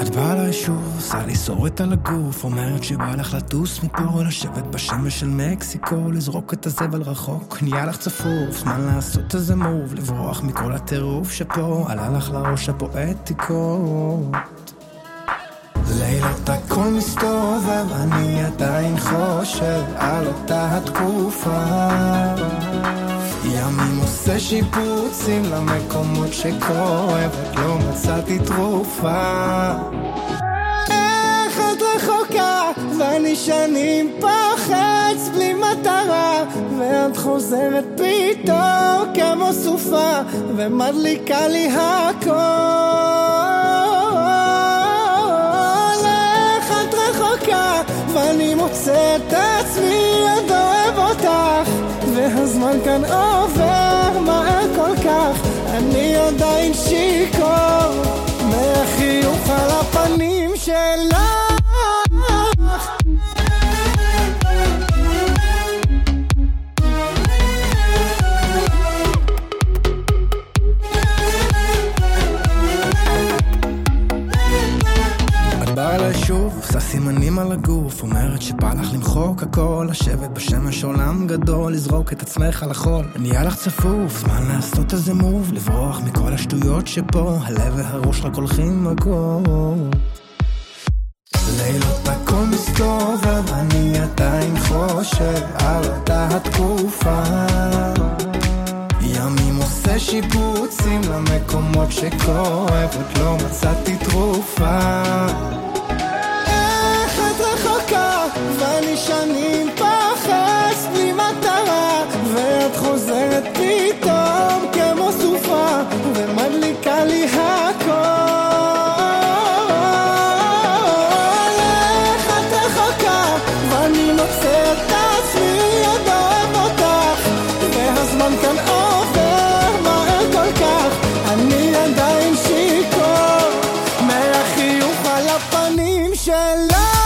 את באה אליי שוב, עושה לי סורת על הגוף, אומרת שבא לך לטוס מפה, לשבת בשמש של מקסיקו, לזרוק את הזבל רחוק, נהיה לך צפוף, זמן לעשות איזה מוב, לברוח מכל הטירוף שפה, עלה לך לראש הפואטיקות. לילות הכל מסתובב, אני עדיין חושב על אותה התקופה, ימים עושה שיפוצים למקומות שכואב, עוד לא מצאתי תרופה. איך את רחוקה ואני שנים פוחץ בלי מטרה, ואת חוזרת פתאום כמו סופה ומדליקה לי הכל. איך את רחוקה ואני מוצא את עצמי עוד אוהב אותך, והזמן כאן עובר מהר כל כך, אני עדיין שיקור מהחיוך על הפנים שלך. באה אליי שוב, עושה סימנים על הגוף, אומרת שבא לך למחוק הכל, לשבת בשמש עולם גדול, לזרוק את עצמך על החול, נהיה לך צפוף, זמן לעשות איזה מוב, לברוח מכל השטויות שפה, הלב והראש רק הולכים מכות. לילות הכל מסתובב, אני עדיין חושב על אותה התקופה, ימים עושה שיפוצים למקומות שכואב, עוד לא מצאתי תרופה. איך את רחוקה ואני שנים פוחץ בלי מטרה, ואת חוזרת פתאום כמו סופה ומדליקה לי הכל. איך את רחוקה ואני מוצא את עצמי עוד אוהב אותך, והזמן כאן עובר מהר כל כך, אני עדיין שיקור מהחיוך על הפנים שלך.